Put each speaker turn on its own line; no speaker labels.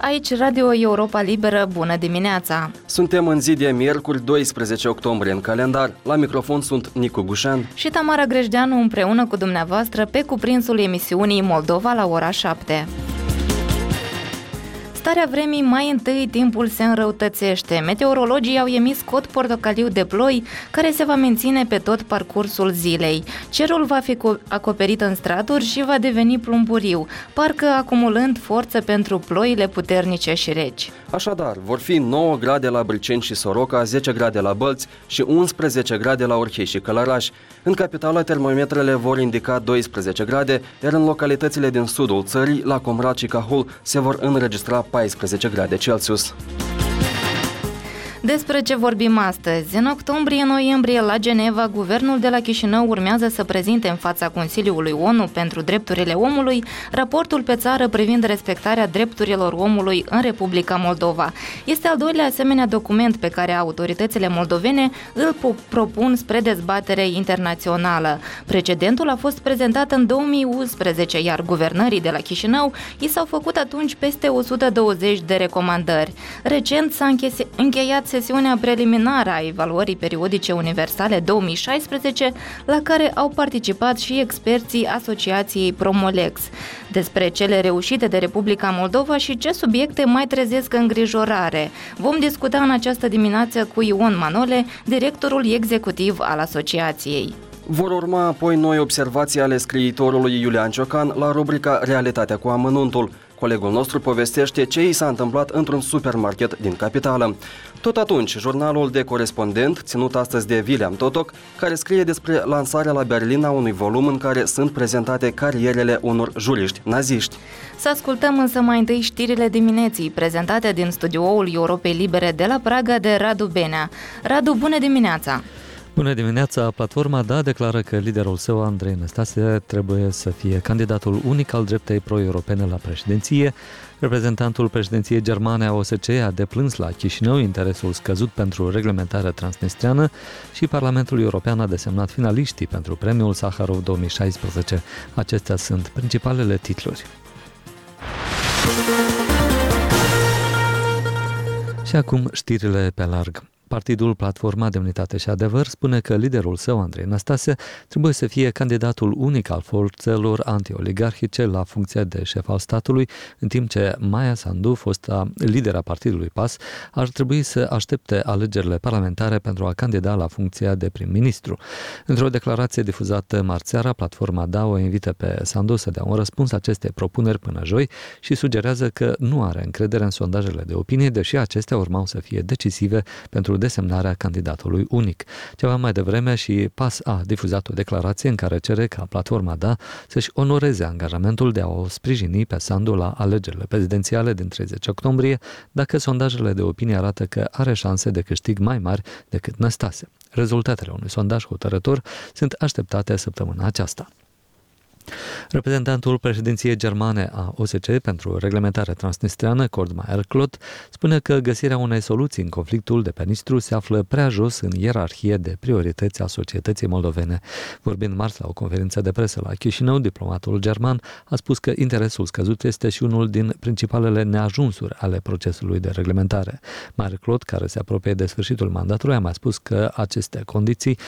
aici Radio Europa Liberă, bună dimineața!
Suntem în zi de miercuri, 12 octombrie în calendar. La microfon sunt Nicu Gușan
și Tamara Grejdeanu împreună cu dumneavoastră pe cuprinsul emisiunii Moldova la ora 7. Starea vremii, mai întâi timpul se înrăutățește. Meteorologii au emis cod portocaliu de ploi, care se va menține pe tot parcursul zilei. Cerul va fi acoperit în straturi și va deveni plumburiu, parcă acumulând forță pentru ploile puternice și reci.
Așadar, vor fi 9 grade la Briceni și Soroca, 10 grade la Bălți și 11 grade la Orhei și Călăraș. În capitală, termometrele vor indica 12 grade, iar în localitățile din sudul țării, la Comrat și Cahul, se vor înregistra 14 grade Celsius.
Despre ce vorbim astăzi? În octombrie-noiembrie la Geneva, guvernul de la Chișinău urmează să prezinte în fața Consiliului ONU pentru drepturile omului raportul pe țară privind respectarea drepturilor omului în Republica Moldova. Este al doilea asemenea document pe care autoritățile moldovene îl propun spre dezbatere internațională. Precedentul a fost prezentat în 2011, iar guvernării de la Chișinău i s-au făcut atunci peste 120 de recomandări. Recent s-a încheiat sesiunea preliminară a evaluării periodice universale 2016, la care au participat și experții Asociației Promolex. Despre cele reușite de Republica Moldova și ce subiecte mai trezesc îngrijorare vom discuta în această dimineață cu Ion Manole, directorul executiv al asociației.
Vor urma apoi noi observații ale scriitorului Iulian Ciocan la rubrica Realitatea cu amănuntul. Colegul nostru povestește ce i s-a întâmplat într-un supermarket din capitală. Tot atunci, jurnalul de corespondent, ținut astăzi de William Totoc, care scrie despre lansarea la Berlin a unui volum în care sunt prezentate carierele unor juriști naziști.
Să ascultăm însă mai întâi știrile dimineții, prezentate din studioul Europei Libere de la Praga de Radu Benea. Radu, bună dimineața!
Bună dimineața! Platforma DA declară că liderul său, Andrei Năstase, trebuie să fie candidatul unic al dreptei pro-europene la președinție. Reprezentantul președinției germane a OSCE a deplâns la Chișinău interesul scăzut pentru reglementarea transnistreană și Parlamentul European a desemnat finaliștii pentru premiul Saharov 2016. Acestea sunt principalele titluri. Și acum știrile pe larg. Partidul Platforma Demnitate și Adevăr spune că liderul său, Andrei Năstase, trebuie să fie candidatul unic al forțelor anti-oligarhice la funcția de șef al statului, în timp ce Maia Sandu, fosta lidera partidului PAS, ar trebui să aștepte alegerile parlamentare pentru a candida la funcția de prim-ministru. Într-o declarație difuzată marțeara, Platforma DA o invită pe Sandu să dea un răspuns acestei propuneri până joi și sugerează că nu are încredere în sondajele de opinie, deși acestea urmau să fie decisive pentru desemnarea candidatului unic. Ceva mai devreme și PAS a difuzat o declarație în care cere ca Platforma DA să-și onoreze angajamentul de a o sprijini pe Sandu la alegerile prezidențiale din 30 octombrie, dacă sondajele de opinie arată că are șanse de câștig mai mari decât Năstase. Rezultatele unui sondaj hotărător sunt așteptate săptămâna aceasta. Reprezentantul președinției germane a OSCE pentru reglementare transnistreană, Kurt Meyer-Klott, spune că găsirea unei soluții în conflictul de pe Nistru se află prea jos în ierarhie de priorități a societății moldovene. Vorbind marți la o conferință de presă la Chișinău, diplomatul german a spus că interesul scăzut este și unul din principalele neajunsuri ale procesului de reglementare. Meyer-Klott, care se apropie de sfârșitul mandatului, a mai spus că aceste condiții